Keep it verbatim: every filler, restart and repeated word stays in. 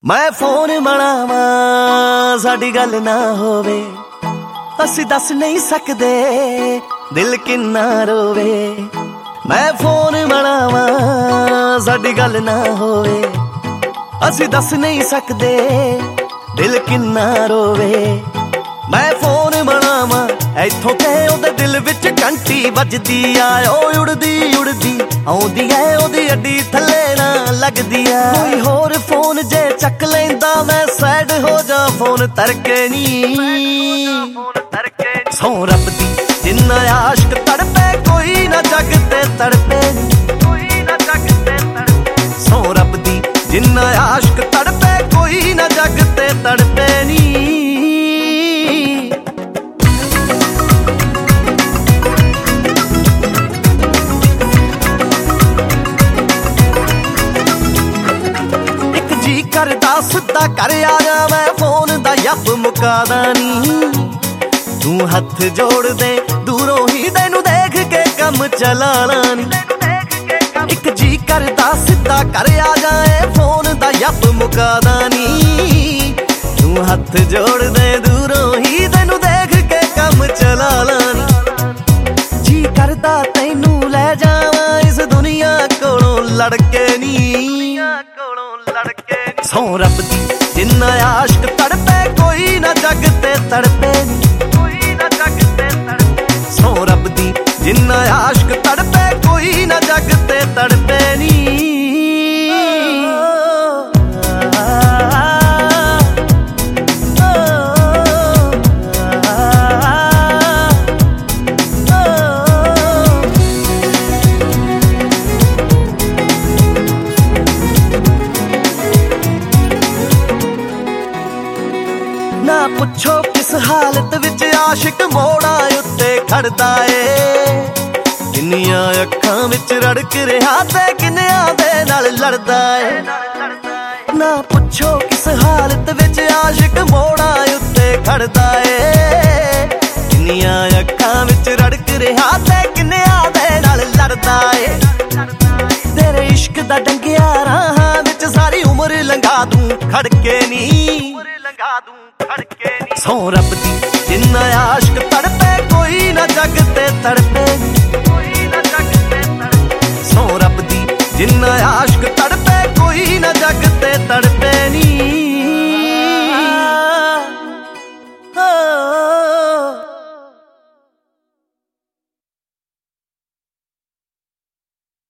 मैं फोन मनावा साडी गल ना होवे, असी दस नहीं सकदे दिल किन्ना रोवे। मैं फोन मनावा साडी गल ना होवे, असी दस नहीं सकदे दिल किन्ना रोवे। मैं फोन मनावा इथों ते ओदे दिल विच घंटी वजदी आ, ओ उड़दी उड़दी आउंदी ऐ ओदी अड्डी थल्ले ना लगदी आ। कोई होर फोन जे चक लैंदा मैं सैड हो जा, फोन तरके नी सौ रब दी जिन्ना आशिक तड़पे कोई ना जग ते तड़पे नी, सौ रब दी जिन्ना आशिक तड़पे कोई ना जग ते तड़पे नी। करदा सिद्धा कर आ जा, मैं फोन दा यप मुकादा नी। तू हथ जोड़ दे दूरों ही तेनू देख के कम चलाना नी। एक जी करदा सिद्धा कर आ जाए, फोन दा यप मुकादा नी। तू हथ जोड़ दे दूरों ही तेनू देख के कम चलाना नी। जी करदा तेनू ले जावा इस दुनिया कोलों लड़के नी, सौ रब दी जिन्ना आशिक तड़पे कोई ना जग ते तड़पे नी, सौ रब दी जिन्ना आशिक तड़पे कोई ना जग ते तड़पे नी। ना पुछो किस हालत विच आशिक मोड़ा उत्ते खड़दा ए, किन्नियां अखां विच रड़क रिहा ते किन्नियां दे नाल लड़दा ए। ना पुछो किस हालत विच आशिक मोड़ा उत्ते खड़दा ए, किन्नियां अखां विच रड़क रिहा ते किन्नियां दे नाल लड़दा ए। तेरे इश्क दा डंगिया राहां विच सारी उम्र लंघा दूं खड़के नी, सौ रब दी जिन्ना आशिक तड़पे कोई ना जग ते तड़पे, सौ रब दी जिन्ना आशिक तड़पे